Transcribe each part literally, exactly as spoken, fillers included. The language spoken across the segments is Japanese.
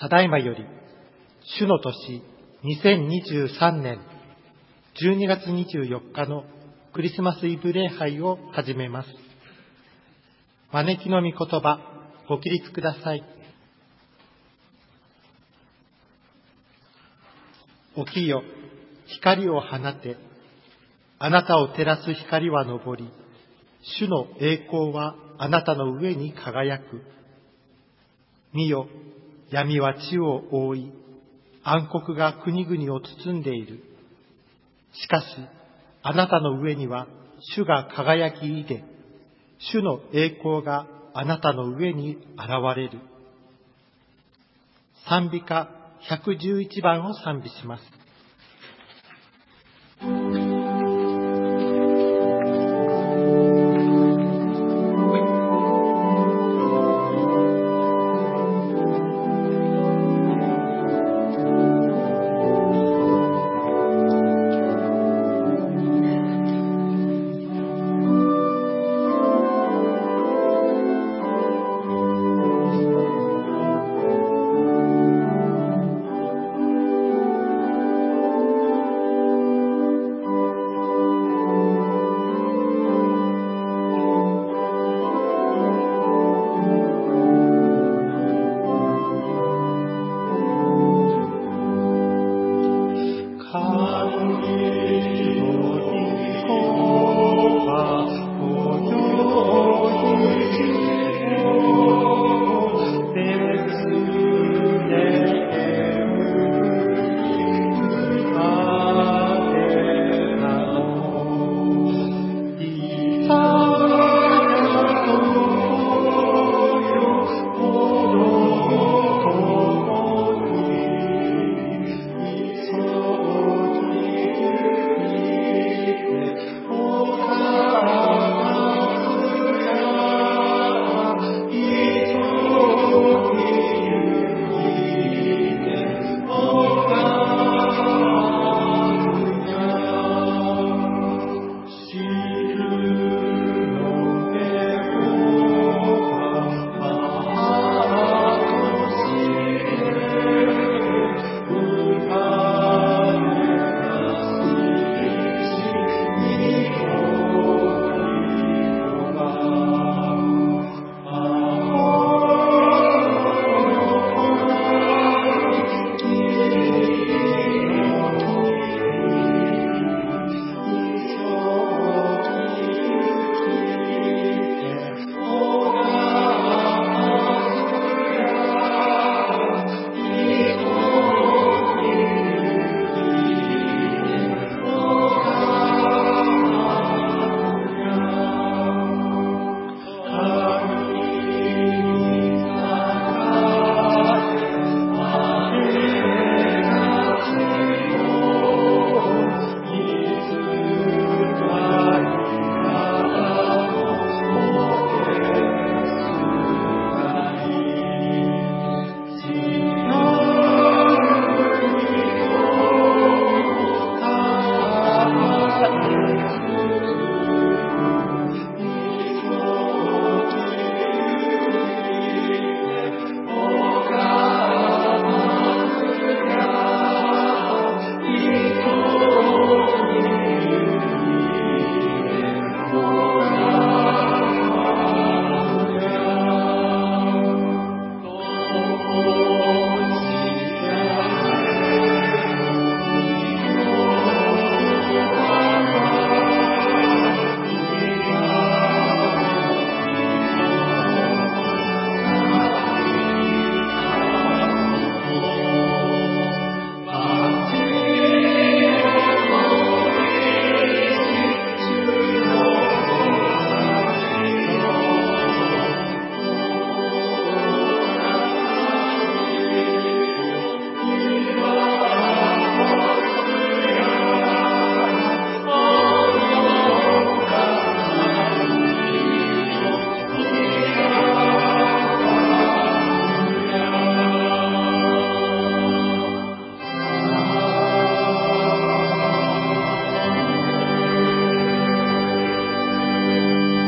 ただいまより、主の年にせんにじゅうさんねんじゅうにがつにじゅうよっかのクリスマスイブ礼拝を始めます。招きの御言葉、ご起立ください。起きよ、光を放て、あなたを照らす光は昇り、主の栄光はあなたの上に輝く。見よ、闇は地を覆い、暗黒が国々を包んでいる。しかし、あなたの上には主が輝き出で、主の栄光があなたの上に現れる。賛美歌ひゃくじゅういちばんを賛美します。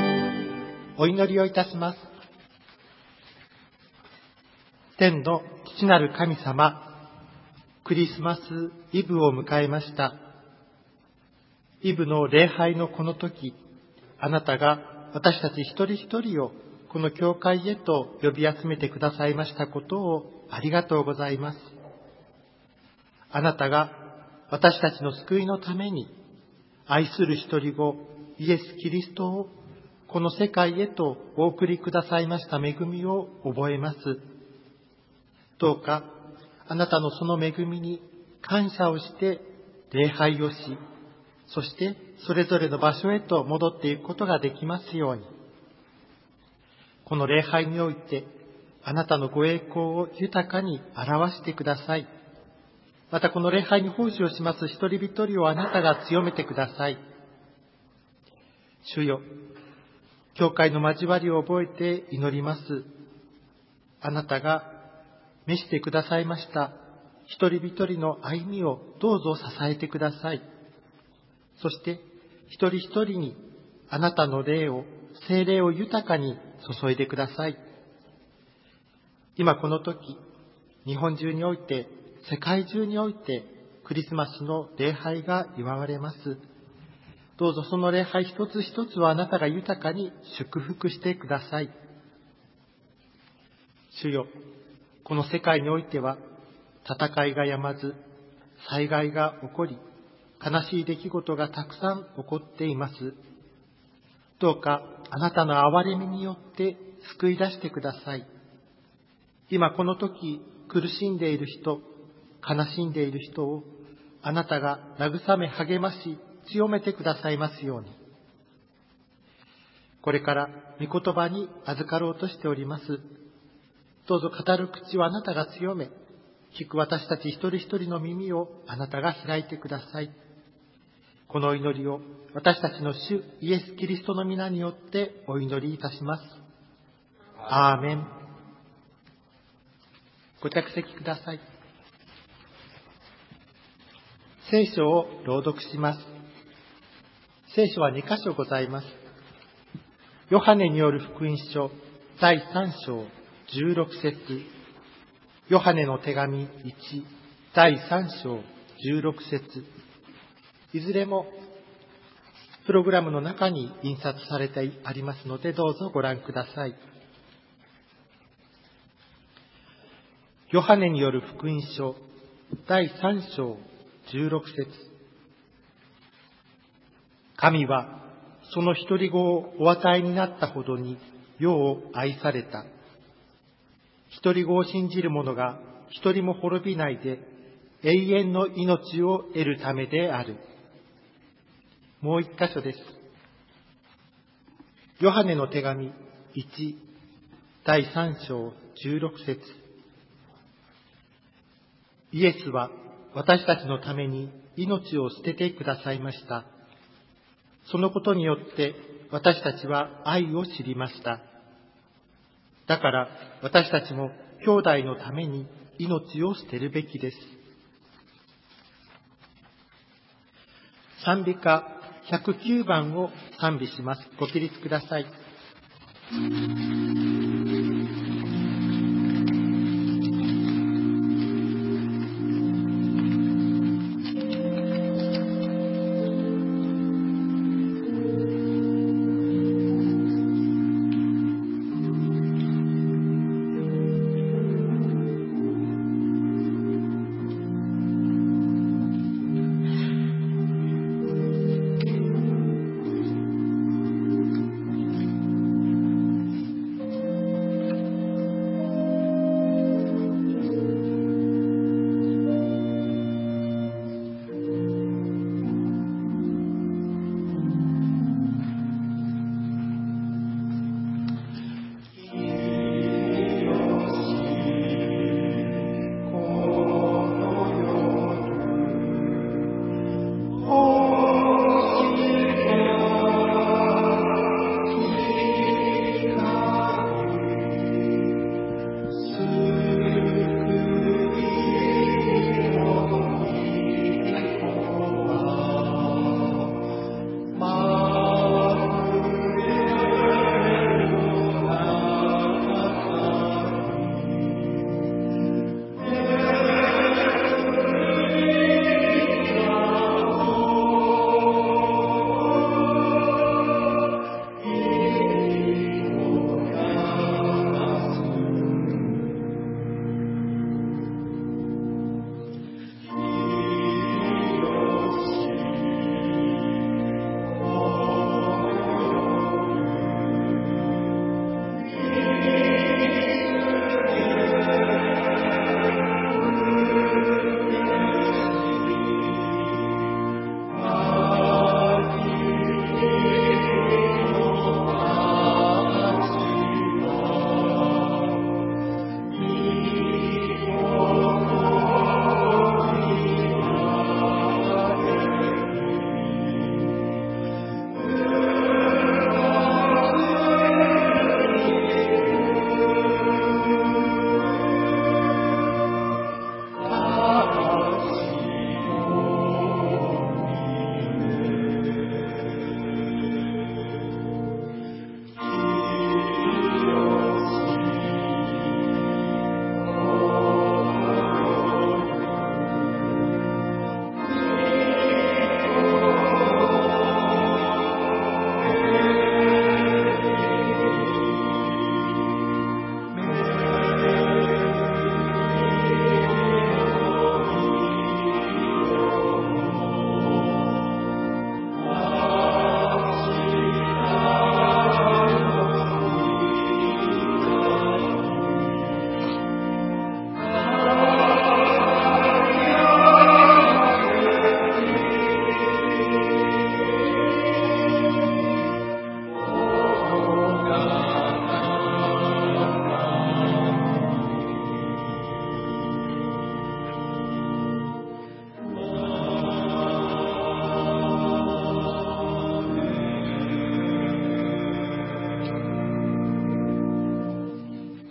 お祈りをいたします。天の父なる神様、クリスマスイブを迎えました。イブの礼拝のこの時、あなたが私たち一人一人をこの教会へと呼び集めてくださいましたことをありがとうございます。あなたが私たちの救いのために愛する一人子イエス・キリストをこの世界へとお送りくださいました恵みを覚えます。どうかあなたのその恵みに感謝をして礼拝をし、そしてそれぞれの場所へと戻っていくことができますように。この礼拝においてあなたのご栄光を豊かに表してください。またこの礼拝に奉仕をします一人一人をあなたが強めてください。主よ、教会の交わりを覚えて祈ります。あなたが召してくださいました一人一人の歩みをどうぞ支えてください。そして一人一人にあなたの霊を、聖霊を豊かに注いでください。今この時、日本中において、世界中においてクリスマスの礼拝が祝われます。どうぞその礼拝一つ一つをあなたが豊かに祝福してください。主よ、この世界においては戦いが止まず、災害が起こり、悲しい出来事がたくさん起こっています。どうかあなたの憐れみによって救い出してください。今この時苦しんでいる人、悲しんでいる人をあなたが慰め励まし強めてくださいますように。これから御言葉に預かろうとしております。どうぞ語る口をあなたが強め、聞く私たち一人一人の耳をあなたが開いてください。この祈りを私たちの主イエス・キリストの皆によってお祈りいたします。アーメン。ご着席ください。聖書を朗読します。聖書はに箇所ございます。ヨハネによる福音書だいさん章じゅうろく節、ヨハネの手紙いちだいさん章じゅうろく節、いずれもプログラムの中に印刷されてありますので、どうぞご覧ください。ヨハネによる福音書だいさん章じゅうろく節、神はその一人子をお与えになったほどに世を愛された。一人子を信じる者が一人も滅びないで永遠の命を得るためである。もう一箇所です。ヨハネの手紙いちだいさん章じゅうろく節、イエスは私たちのために命を捨ててくださいました。そのことによって私たちは愛を知りました。だから私たちも兄弟のために命を捨てるべきです。賛美歌ひゃくきゅうばんを賛美します。ご起立ください。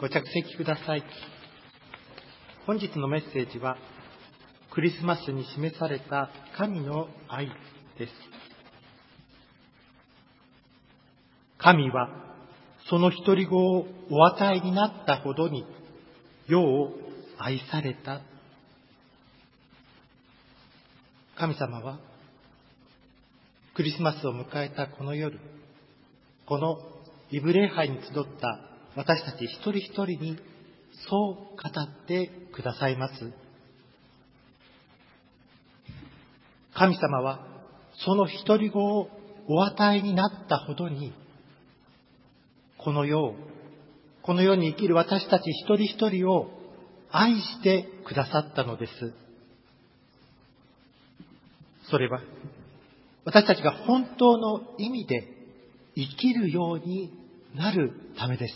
ご着席ください。本日のメッセージは、クリスマスに示された神の愛です。神はその一人子をお与えになったほどに世を愛された。神様はクリスマスを迎えたこの夜、このイブ礼拝に集った私たち一人一人にそう語ってくださいます。神様はその一人子をお与えになったほどに、この世を、この世に生きる私たち一人一人を愛してくださったのです。それは私たちが本当の意味で生きるようになるためです。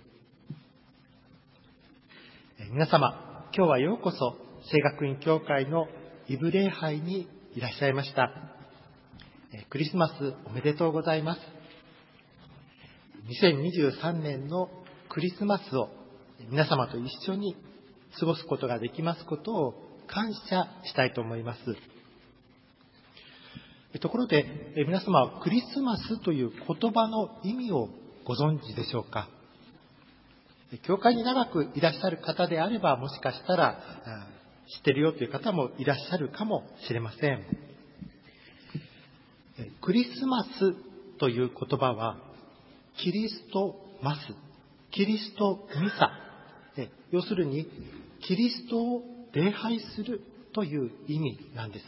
皆様、今日はようこそ聖学院教会のイブ礼拝にいらっしゃいました。クリスマスおめでとうございます。にせんにじゅうさんねんのクリスマスを皆様と一緒に過ごすことができますことを感謝したいと思います。ところで皆様はクリスマスという言葉の意味をご存知でしょうか。教会に長くいらっしゃる方であれば、もしかしたら知ってるよという方もいらっしゃるかもしれません。クリスマスという言葉はキリストマス、キリストミサ、要するにキリストを礼拝するという意味なんです。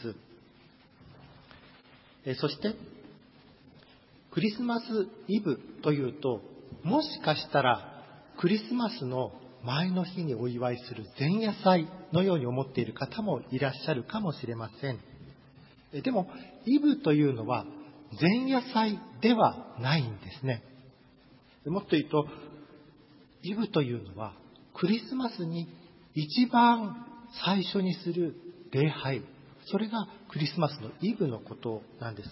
そしてクリスマスイブというと、もしかしたらクリスマスの前の日にお祝いする前夜祭のように思っている方もいらっしゃるかもしれません。でもイブというのは前夜祭ではないんですね。もっと言うと、イブというのはクリスマスに一番最初にする礼拝、それがクリスマスのイブのことなんです。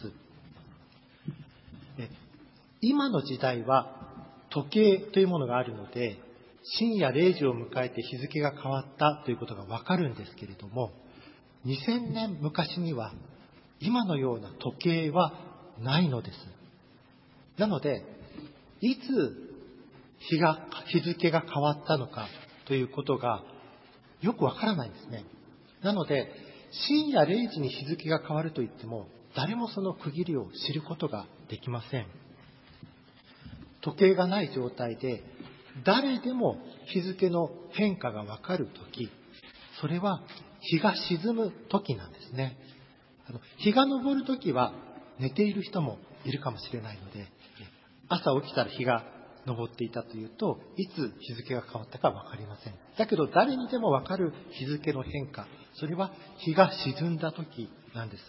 今の時代は時計というものがあるので、深夜れいじを迎えて日付が変わったということがわかるんですけれども、にせんねん昔には今のような時計はないのです。なので、いつ日が、日付が変わったのかということがよくわからないんですね。なので、深夜れいじに日付が変わると言っても、誰もその区切りを知ることができません。時計がない状態で、誰でも日付の変化がわかるとき、それは日が沈むときなんですね。あの日が昇るときは寝ている人もいるかもしれないので、朝起きたら日が昇っていたというと、いつ日付が変わったかわかりません。だけど誰にでもわかる日付の変化、それは日が沈んだときなんです。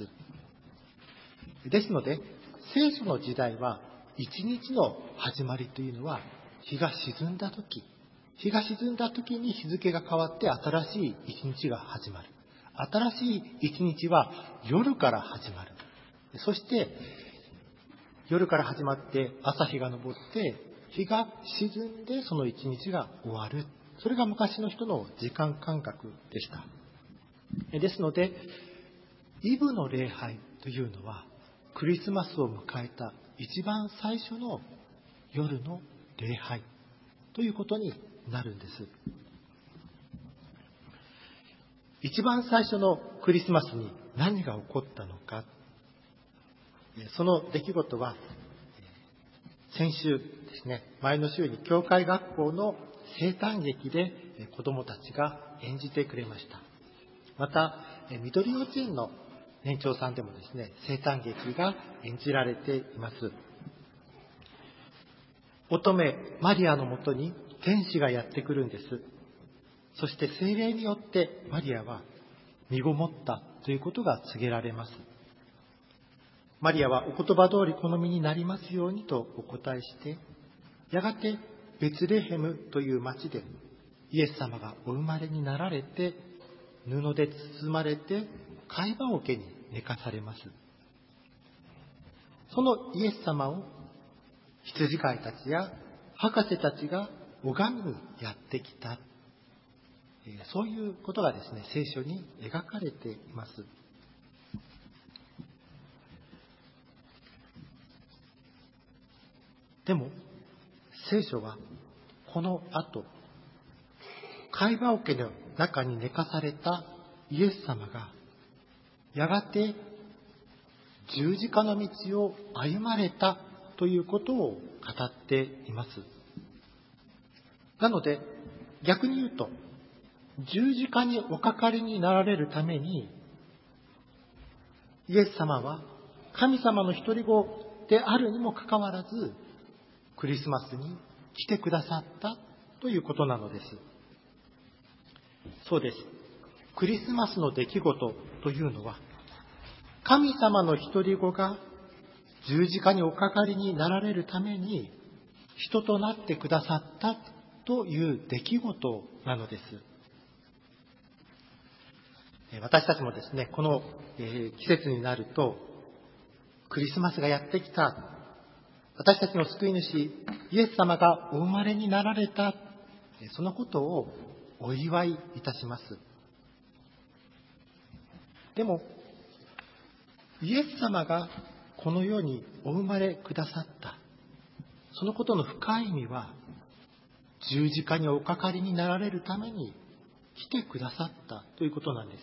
ですので、聖書の時代は一日の始まりというのは日が沈んだとき、日が沈んだときに日付が変わって新しい一日が始まる。新しい一日は夜から始まる。そして夜から始まって朝日が昇って日が沈んでその一日が終わる。それが昔の人の時間感覚でした。ですので、イブの礼拝というのはクリスマスを迎えた一番最初の夜の礼拝ということになるんです。一番最初のクリスマスに何が起こったのか、その出来事は先週ですね、前の週に教会学校の生誕劇で子どもたちが演じてくれました。また緑幼稚園の年長さんでもですね、生誕劇が演じられています。乙女マリアのもとに天使がやってくるんです。そして聖霊によってマリアは身ごもったということが告げられます。マリアはお言葉通りこの身になりますようにとお答えして、やがてベツレヘムという町でイエス様がお生まれになられて、布で包まれて貝羽桶に寝かされます。そのイエス様を羊飼いたちや博士たちが拝みにやってきた、そういうことがですね、聖書に描かれています。でも聖書はこの後、会話桶の中に寝かされたイエス様がやがて十字架の道を歩まれたということを語っています。なので逆に言うと、十字架におかかりになられるためにイエス様は神様の独り子であるにもかかわらずクリスマスに来てくださったということなのです。そうです。クリスマスの出来事というのは、神様の独り子が十字架におかかりになられるために人となってくださったという出来事なのです。私たちもですね、この季節になるとクリスマスがやってきた、私たちの救い主イエス様がお生まれになられた、そのことをお祝いいたします。でもイエス様がこの世にお生まれくださった、そのことの深い意味は、十字架におかかりになられるために来てくださったということなんです。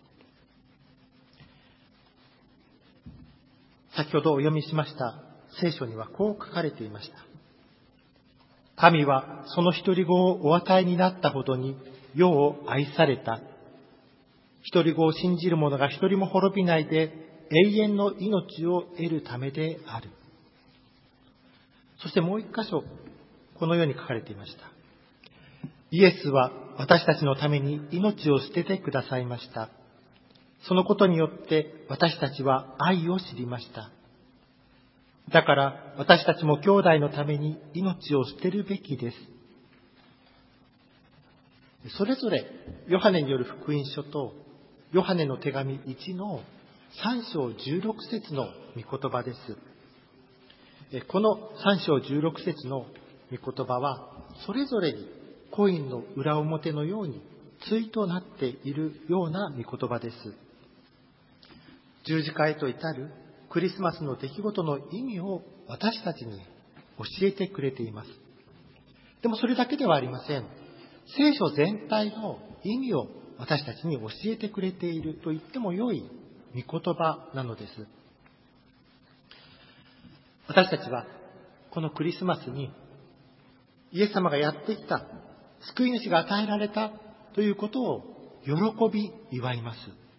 先ほどお読みしました聖書にはこう書かれていました。神はその独り子をお与えになったほどに世を愛された。独り子を信じる者が一人も滅びないで永遠の命を得るためである。そしてもう一箇所、このように書かれていました。イエスは私たちのために命を捨ててくださいました。そのことによって私たちは愛を知りました。だから私たちも兄弟のために命を捨てるべきです。それぞれヨハネによる福音書とヨハネの手紙いちのさん章じゅうろく節の御言葉です。このさん章じゅうろく節の御言葉はそれぞれにコインの裏表のように対となっているような御言葉です。十字架へと至るクリスマスの出来事の意味を私たちに教えてくれています。でもそれだけではありません。聖書全体の意味を私たちに教えてくれていると言っても良い御言葉なのです。私たちはこのクリスマスにイエス様がやってきた、救い主が与えられたということを喜び祝います。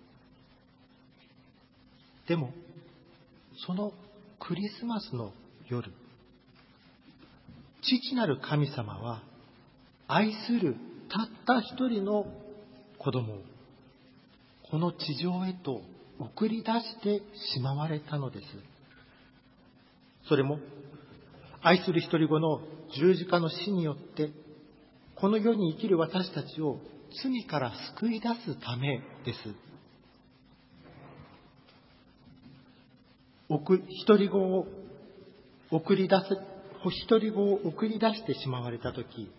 でもそのクリスマスの夜、父なる神様は愛するたった一人の子供をこの地上へと送り出してしまわれたのです。それも愛する一人子の十字架の死によってこの世に生きる私たちを罪から救い出すためです。一人子を送り出す、一人子を送り出してしまわれたとき、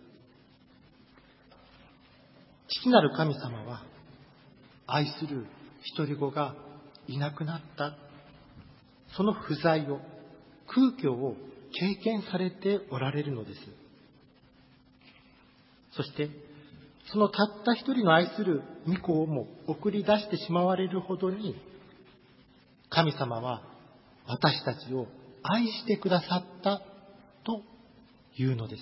父なる神様は愛する一人子がいなくなった、その不在を、空虚を経験されておられるのです。そしてそのたった一人の愛する御子をも送り出してしまわれるほどに、神様は私たちを愛してくださったというのです。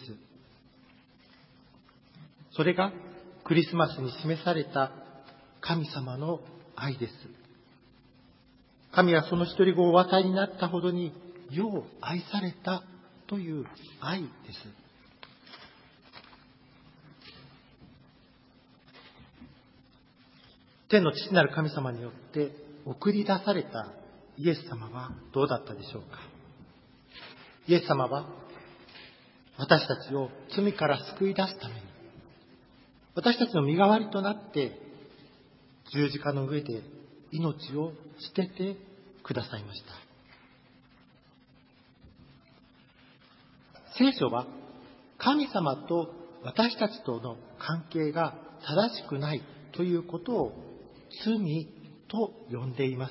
それがクリスマスに示された神様の愛です。神はその一人子をお与えになったほどに世を愛されたという愛です。天の父なる神様によって送り出されたイエス様はどうだったでしょうか。イエス様は私たちを罪から救い出すために、私たちの身代わりとなって十字架の上で命を捨ててくださいました。聖書は神様と私たちとの関係が正しくないということを罪と呼んでいます。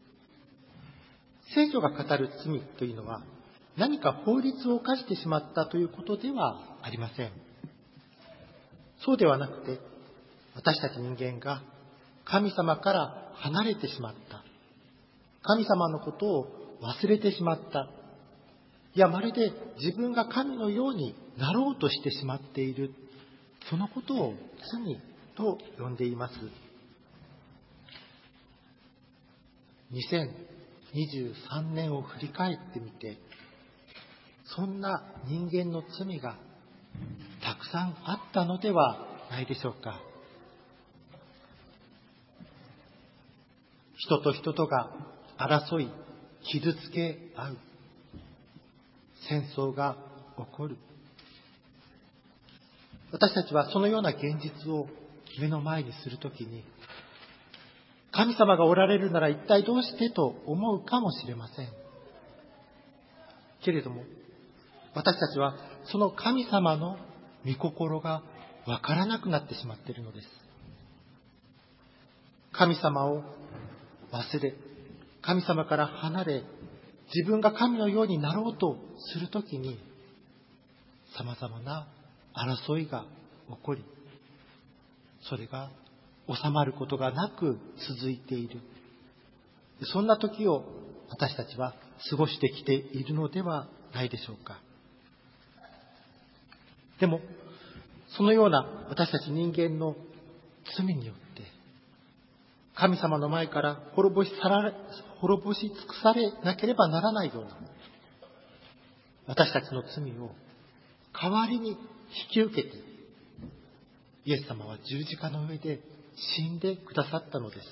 聖書が語る罪というのは何か法律を犯してしまったということではありません。そうではなくて、私たち人間が神様から離れてしまった。神様のことを忘れてしまった。いや、まるで自分が神のようになろうとしてしまっている。そのことを罪と呼んでいます。にせんにじゅうさんねんを振り返ってみて、そんな人間の罪がたくさんあったのではないでしょうか。人と人とが争い、傷つけ合う。戦争が起こる。私たちはそのような現実を目の前にするときに、神様がおられるなら一体どうしてと思うかもしれません。けれども、私たちはその神様の御心がわからなくなってしまっているのです。神様を忘れ、神様から離れ、自分が神のようになろうとするときに、様々な争いが起こり、それが収まることがなく続いている。そんな時を私たちは過ごしてきているのではないでしょうか。でも、そのような私たち人間の罪によって、神様の前から滅ぼし去られ、滅ぼし尽くされなければならないような、私たちの罪を代わりに引き受けて、イエス様は十字架の上で死んでくださったのです。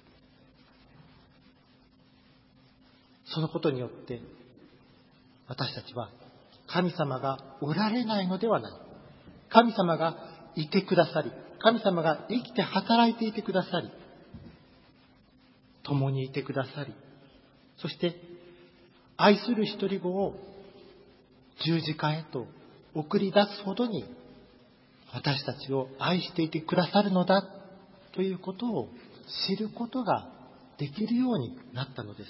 そのことによって、私たちは神様がおられないのではない。神様がいてくださり、神様が生きて働いていてくださり、共にいてくださり、そして愛する一人子を十字架へと送り出すほどに私たちを愛していてくださるのだということを知ることができるようになったのです。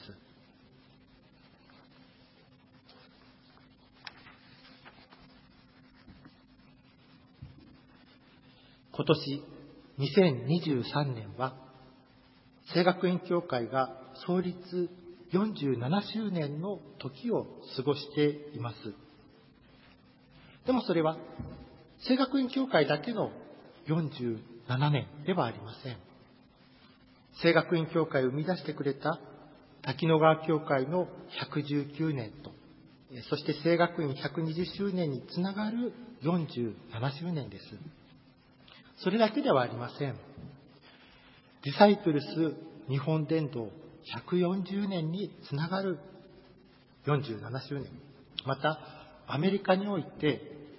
今年にせんにじゅうさんねんは聖学院教会が創立よんじゅうななしゅうねんの時を過ごしています。でもそれは聖学院教会だけのよんじゅうななねんではありません。聖学院教会を生み出してくれた滝野川教会のひゃくじゅうきゅうねんと、そして聖学院ひゃくにじゅっしゅうねんにつながるよんじゅうななしゅうねんです。それだけではありません。ディサイプルス日本伝道ひゃくよんじゅうねんにつながるよんじゅうななしゅうねん。また、アメリカにおいて、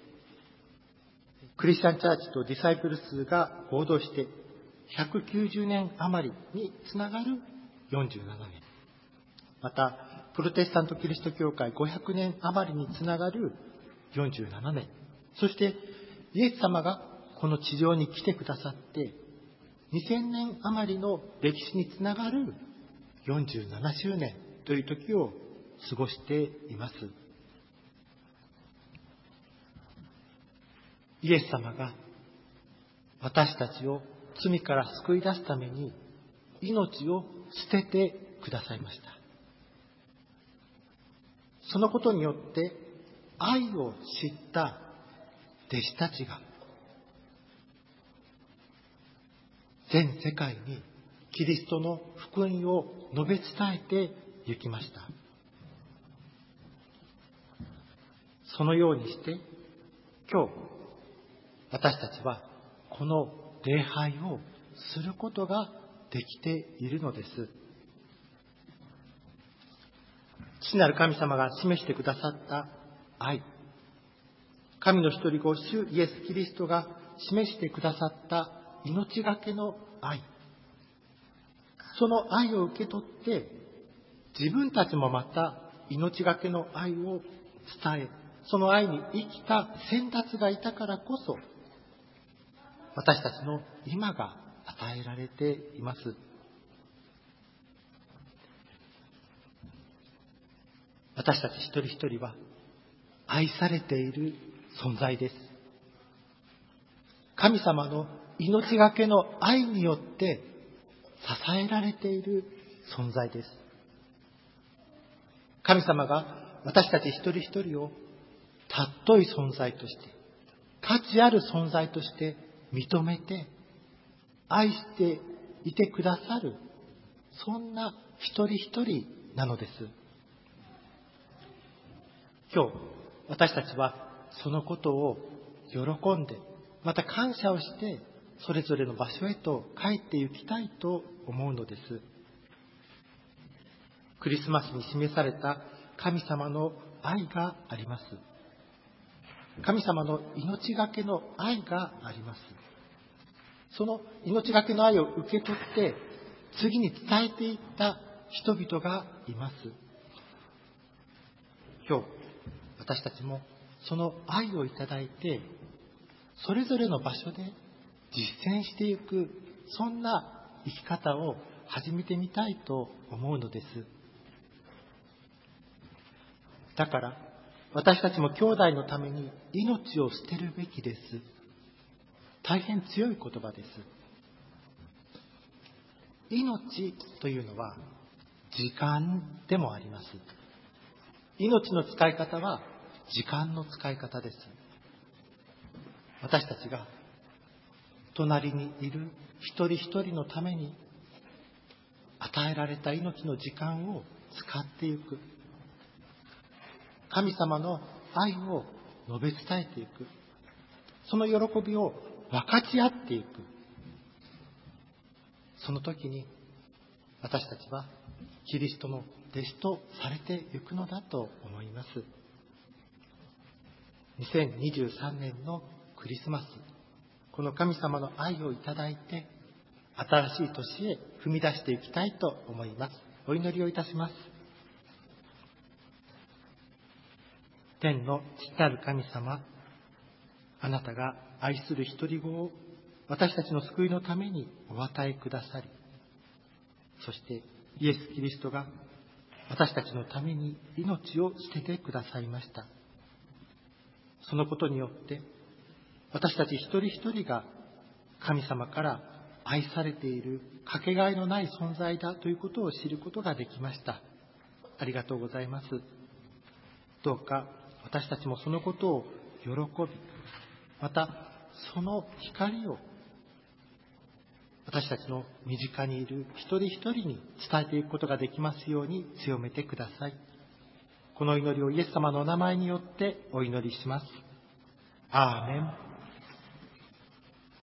クリスチャンチャーチとディサイプルスが合同してひゃくきゅうじゅうねん余りにつながるよんじゅうななねん。また、プロテスタントキリスト教会ごひゃくねん余りにつながるよんじゅうななねん。そして、イエス様がこの地上に来てくださって、にせんねん余りの歴史につながるよんじゅうななしゅうねんという時を過ごしています。イエス様が私たちを罪から救い出すために命を捨ててくださいました。そのことによって愛を知った弟子たちが全世界にキリストの福音を述べ伝えて行きました。そのようにして今日私たちはこの礼拝をすることができているのです。父なる神様が示してくださった愛、神の一人子主イエス・キリストが示してくださった命がけの愛、その愛を受け取って自分たちもまた命がけの愛を伝え、 その愛に生きた先達がいたからこそ、私たちの今が与えられています。私たち一人一人は愛されている存在です。神様の命がけの愛によって支えられている存在です。神様が私たち一人一人を尊い存在として、価値ある存在として認めて愛していてくださる、そんな一人一人なのです。今日私たちはそのことを喜んで、また感謝をしてそれぞれの場所へと帰って行きたいと思うのです。クリスマスに示された神様の愛があります。神様の命がけの愛があります。その命がけの愛を受け取って次に伝えていった人々がいます。今日私たちもその愛をいただいて、それぞれの場所で実践していく、そんな生き方を始めてみたいと思うのです。だから私たちも兄弟のために命を捨てるべきです。大変強い言葉です。命というのは時間でもあります。命の使い方は時間の使い方です。私たちが隣にいる一人一人のために与えられた命の時間を使っていく。神様の愛を述べ伝えていく。その喜びを分かち合っていく。その時に私たちはキリストの弟子とされていくのだと思います。にせんにじゅうさんねんのクリスマス、この神様の愛をいただいて新しい年へ踏み出していきたいと思います。お祈りをいたします。天の父なる神様、あなたが愛する一人子を私たちの救いのためにお与えくださり、そしてイエス・キリストが私たちのために命を捨ててくださいました。そのことによって私たち一人一人が神様から愛されている、かけがえのない存在だということを知ることができました。ありがとうございます。どうか私たちもそのことを喜び、またその光を私たちの身近にいる一人一人に伝えていくことができますように強めてください。この祈りをイエス様のお名前によってお祈りします。アーメン。